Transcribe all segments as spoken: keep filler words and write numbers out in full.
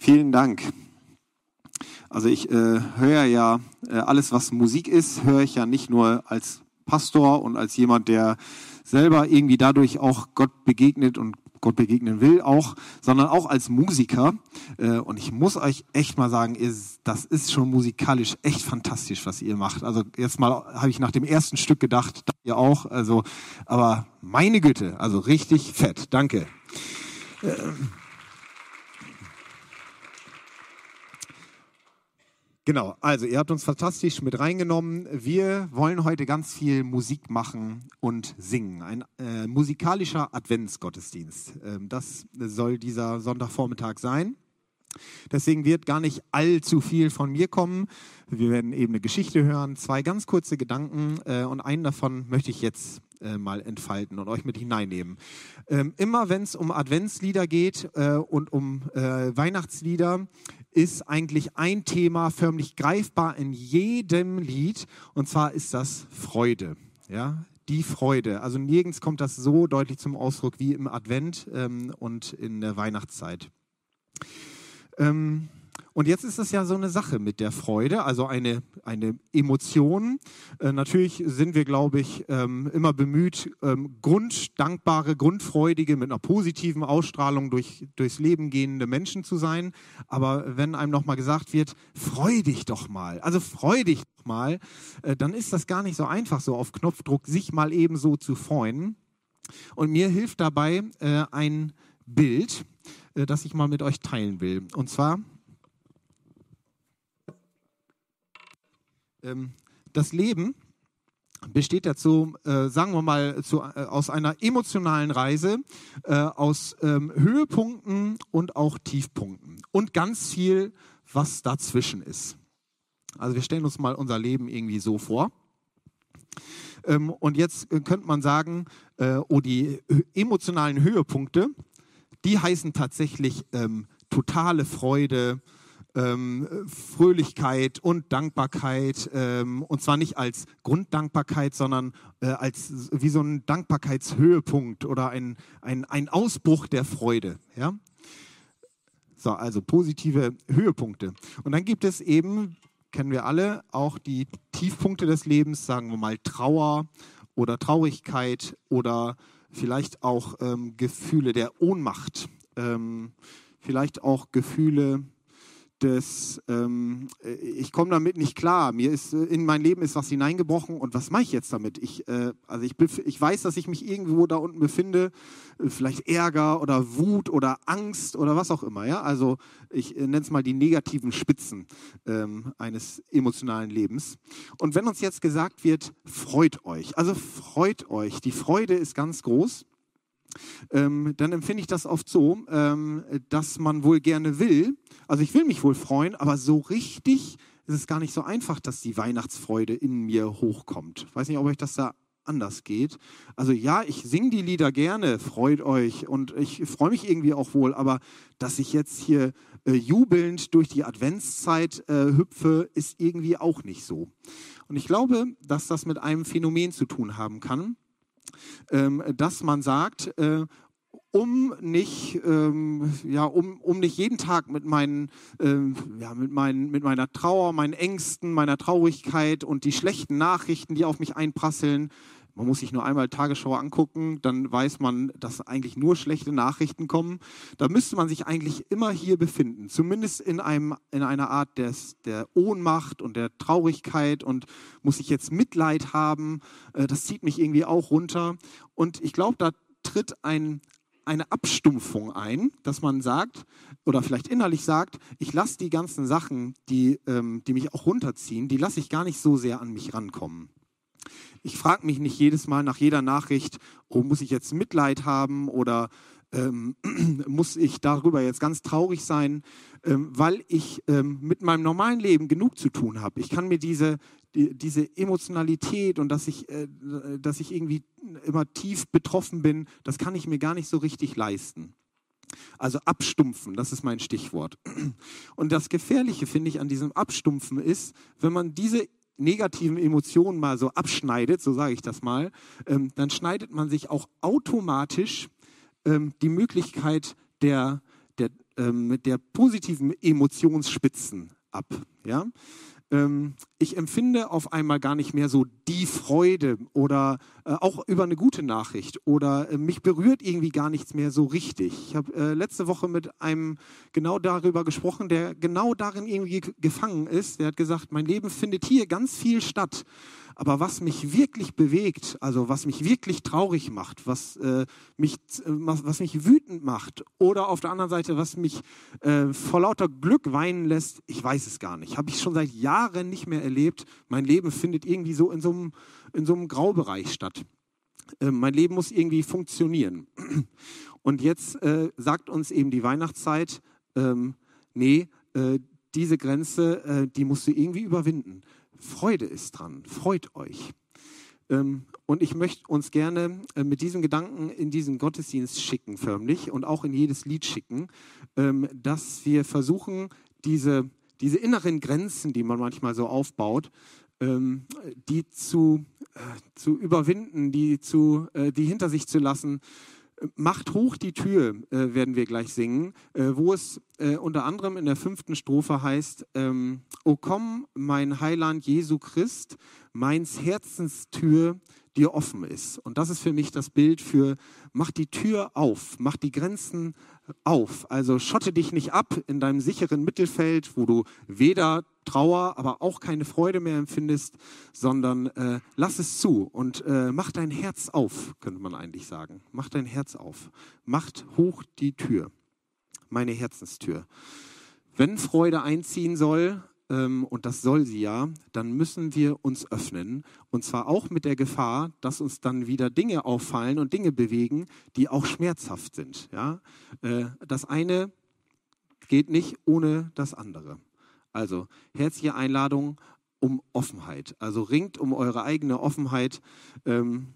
Vielen Dank. Also ich äh, höre ja äh, alles, was Musik ist, höre ich ja nicht nur als Pastor und als jemand, der selber irgendwie dadurch auch Gott begegnet und Gott begegnen will auch, sondern auch als Musiker. Äh, und ich muss euch echt mal sagen, ist, das ist schon musikalisch echt fantastisch, was ihr macht. Also jetzt mal habe ich nach dem ersten Stück gedacht, ihr auch. Also, aber meine Güte, also richtig fett. Danke. Äh, Genau, also ihr habt uns fantastisch mit reingenommen. Wir wollen heute ganz viel Musik machen und singen. Ein äh, musikalischer Adventsgottesdienst. Ähm, das soll dieser Sonntagvormittag sein. Deswegen wird gar nicht allzu viel von mir kommen. Wir werden eben eine Geschichte hören, zwei ganz kurze Gedanken äh, und einen davon möchte ich jetzt äh, mal entfalten und euch mit hineinnehmen. Ähm, immer wenn es um Adventslieder geht äh, und um äh, Weihnachtslieder, ist eigentlich ein Thema förmlich greifbar in jedem Lied, und zwar ist das Freude. Ja, die Freude. Also nirgends kommt das so deutlich zum Ausdruck wie im Advent ähm, und in der Weihnachtszeit. Ähm, und jetzt ist es ja so eine Sache mit der Freude, also eine, eine Emotion. Äh, natürlich sind wir, glaube ich, ähm, immer bemüht, ähm, grunddankbare, grundfreudige, mit einer positiven Ausstrahlung durch, durchs Leben gehende Menschen zu sein. Aber wenn einem nochmal gesagt wird, freu dich doch mal, also freu dich doch mal, äh, dann ist das gar nicht so einfach, so auf Knopfdruck sich mal eben so zu freuen. Und mir hilft dabei äh, ein Bild, äh, das ich mal mit euch teilen will. Und zwar ähm, das Leben besteht dazu, äh, sagen wir mal, zu, äh, aus einer emotionalen Reise, äh, aus ähm, Höhepunkten und auch Tiefpunkten und ganz viel, was dazwischen ist. Also wir stellen uns mal unser Leben irgendwie so vor. Ähm, und jetzt äh, könnte man sagen, äh, oh, die emotionalen Höhepunkte, die heißen tatsächlich ähm, totale Freude, ähm, Fröhlichkeit und Dankbarkeit. Ähm, und zwar nicht als Grunddankbarkeit, sondern äh, als wie so ein Dankbarkeitshöhepunkt oder ein, ein, ein Ausbruch der Freude. Ja? So, also positive Höhepunkte. Und dann gibt es eben, kennen wir alle, auch die Tiefpunkte des Lebens, sagen wir mal Trauer oder Traurigkeit oder vielleicht auch ähm, Gefühle der Ohnmacht, ähm, vielleicht auch Gefühle des, ähm, ich komme damit nicht klar, mir ist, in mein Leben ist was hineingebrochen und was mache ich jetzt damit? Ich, äh, also ich, ich weiß, dass ich mich irgendwo da unten befinde, vielleicht Ärger oder Wut oder Angst oder was auch immer, ja, also ich nenne es mal die negativen Spitzen ähm, eines emotionalen Lebens. Und wenn uns jetzt gesagt wird, freut euch, also freut euch, die Freude ist ganz groß, Ähm, dann empfinde ich das oft so, ähm, dass man wohl gerne will, also ich will mich wohl freuen, aber so richtig ist es gar nicht so einfach, dass die Weihnachtsfreude in mir hochkommt. Ich weiß nicht, ob euch das da anders geht. Also ja, ich singe die Lieder gerne, freut euch und ich freue mich irgendwie auch wohl, aber dass ich jetzt hier äh, jubelnd durch die Adventszeit äh, hüpfe, ist irgendwie auch nicht so. Und ich glaube, dass das mit einem Phänomen zu tun haben kann, Ähm, dass man sagt, äh, um nicht, ähm, ja, um, um nicht jeden Tag mit meinen, ähm, ja, mit meinen, mit meiner Trauer, meinen Ängsten, meiner Traurigkeit und die schlechten Nachrichten, die auf mich einprasseln. Man muss sich nur einmal Tagesschau angucken, dann weiß man, dass eigentlich nur schlechte Nachrichten kommen. Da müsste man sich eigentlich immer hier befinden, zumindest in einem, in einer Art des, der Ohnmacht und der Traurigkeit und muss ich jetzt Mitleid haben, äh, das zieht mich irgendwie auch runter. Und ich glaube, da tritt ein, eine Abstumpfung ein, dass man sagt, oder vielleicht innerlich sagt, ich lasse die ganzen Sachen, die, ähm, die mich auch runterziehen, die lasse ich gar nicht so sehr an mich rankommen. Ich frage mich nicht jedes Mal nach jeder Nachricht, oh, muss ich jetzt Mitleid haben oder ähm, muss ich darüber jetzt ganz traurig sein, ähm, weil ich ähm, mit meinem normalen Leben genug zu tun habe. Ich kann mir diese, die, diese Emotionalität und dass ich, äh, dass ich irgendwie immer tief betroffen bin, das kann ich mir gar nicht so richtig leisten. Also abstumpfen, das ist mein Stichwort. Und das Gefährliche, finde ich, an diesem Abstumpfen ist, wenn man diese negativen Emotionen mal so abschneidet, so sage ich das mal, ähm, dann schneidet man sich auch automatisch ähm, die Möglichkeit der, der ähm, mit der positiven Emotionsspitzen ab. Ja? Ähm, ich empfinde auf einmal gar nicht mehr so die Freude oder äh, auch über eine gute Nachricht oder äh, mich berührt irgendwie gar nichts mehr so richtig. Ich habe äh, letzte Woche mit einem genau darüber gesprochen, der genau darin irgendwie ge- gefangen ist. Der hat gesagt, mein Leben findet hier ganz viel statt. Aber was mich wirklich bewegt, also was mich wirklich traurig macht, was, äh, mich, äh, was, was mich wütend macht oder auf der anderen Seite, was mich äh, vor lauter Glück weinen lässt, ich weiß es gar nicht. Habe ich schon seit Jahren nicht mehr erlebt. Mein Leben findet irgendwie so in so einem, in so einem Graubereich statt. Äh, mein Leben muss irgendwie funktionieren. Und jetzt äh, sagt uns eben die Weihnachtszeit, ähm, nee, äh, diese Grenze, äh, die musst du irgendwie überwinden. Freude ist dran, freut euch. Ähm, und ich möchte uns gerne äh, mit diesem Gedanken in diesen Gottesdienst schicken, förmlich, und auch in jedes Lied schicken, ähm, dass wir versuchen, diese, diese inneren Grenzen, die man manchmal so aufbaut, ähm, die zu, äh, zu überwinden, die, zu, äh, die hinter sich zu lassen. Macht hoch die Tür, äh, werden wir gleich singen, äh, wo es äh, unter anderem in der fünften Strophe heißt, ähm, O komm, mein Heiland Jesu Christ, meins Herzenstür dir offen ist. Und das ist für mich das Bild für, mach die Tür auf, mach die Grenzen auf. Also schotte dich nicht ab in deinem sicheren Mittelfeld, wo du weder Trauer, aber auch keine Freude mehr empfindest, sondern äh, lass es zu und äh, mach dein Herz auf, könnte man eigentlich sagen. Mach dein Herz auf. Macht hoch die Tür, meine Herzenstür. Wenn Freude einziehen soll, ähm, und das soll sie ja, dann müssen wir uns öffnen. Und zwar auch mit der Gefahr, dass uns dann wieder Dinge auffallen und Dinge bewegen, die auch schmerzhaft sind. Ja? Äh, das eine geht nicht ohne das andere. Also herzliche Einladung um Offenheit. Also ringt um eure eigene Offenheit. Ähm,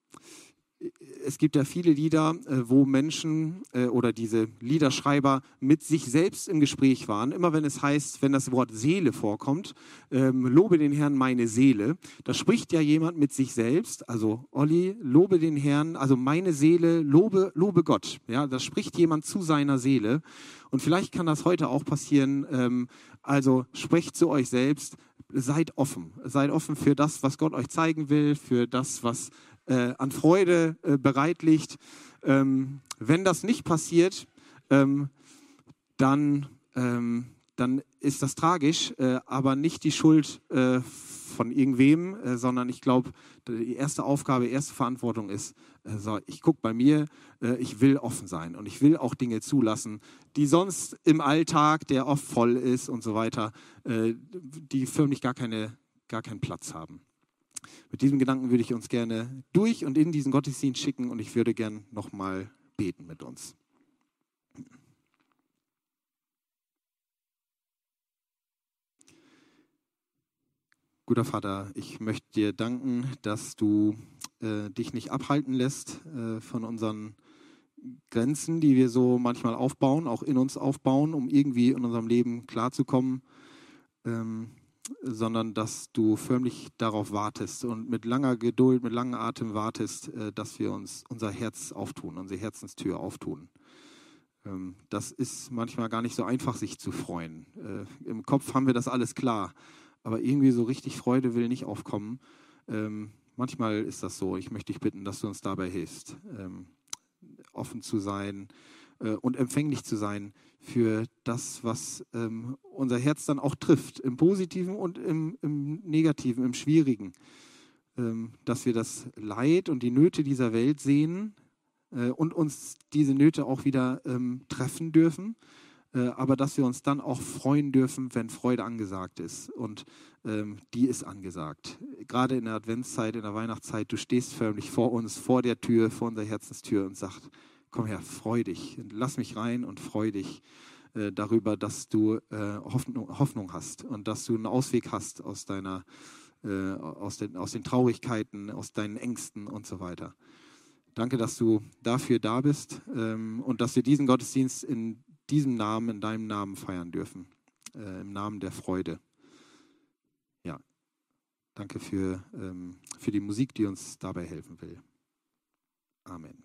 es gibt ja viele Lieder, äh, wo Menschen äh, oder diese Liederschreiber mit sich selbst im Gespräch waren. Immer wenn es heißt, wenn das Wort Seele vorkommt, ähm, lobe den Herrn meine Seele. Da spricht ja jemand mit sich selbst. Also Olli, lobe den Herrn, also meine Seele, lobe, lobe Gott. Ja, da spricht jemand zu seiner Seele. Und vielleicht kann das heute auch passieren. Ähm, also sprecht zu euch selbst. Seid offen. Seid offen für das, was Gott euch zeigen will, für das, was Äh, an Freude äh, bereit liegt. Ähm, wenn das nicht passiert, ähm, dann, ähm, dann ist das tragisch, äh, aber nicht die Schuld äh, von irgendwem, äh, sondern ich glaube, die erste Aufgabe, erste Verantwortung ist, äh, so, ich gucke bei mir, äh, ich will offen sein und ich will auch Dinge zulassen, die sonst im Alltag, der oft voll ist und so weiter, äh, die förmlich gar, keine, gar keinen Platz haben. Mit diesem Gedanken würde ich uns gerne durch und in diesen Gottesdienst schicken und ich würde gern nochmal beten mit uns. Guter Vater, ich möchte dir danken, dass du äh, dich nicht abhalten lässt äh, von unseren Grenzen, die wir so manchmal aufbauen, auch in uns aufbauen, um irgendwie in unserem Leben klarzukommen. Ähm, sondern dass du förmlich darauf wartest und mit langer Geduld, mit langem Atem wartest, dass wir uns unser Herz auftun, unsere Herzenstür auftun. Das ist manchmal gar nicht so einfach, sich zu freuen. Im Kopf haben wir das alles klar, aber irgendwie so richtig Freude will nicht aufkommen. Manchmal ist das so. Ich möchte dich bitten, dass du uns dabei hilfst, offen zu sein und empfänglich zu sein für das, was ähm, unser Herz dann auch trifft, im Positiven und im, im Negativen, im Schwierigen. Ähm, dass wir das Leid und die Nöte dieser Welt sehen äh, und uns diese Nöte auch wieder ähm, treffen dürfen, äh, aber dass wir uns dann auch freuen dürfen, wenn Freude angesagt ist. Und ähm, die ist angesagt. Gerade in der Adventszeit, in der Weihnachtszeit, du stehst förmlich vor uns, vor der Tür, vor unserer Herzenstür und sagst, komm her, freu dich, lass mich rein und freu dich äh, darüber, dass du äh, Hoffnung, Hoffnung hast und dass du einen Ausweg hast aus deiner, äh, aus, den, aus den Traurigkeiten, aus deinen Ängsten und so weiter. Danke, dass du dafür da bist ähm, und dass wir diesen Gottesdienst in diesem Namen, in deinem Namen feiern dürfen, äh, im Namen der Freude. Ja, danke für, ähm, für die Musik, die uns dabei helfen will. Amen.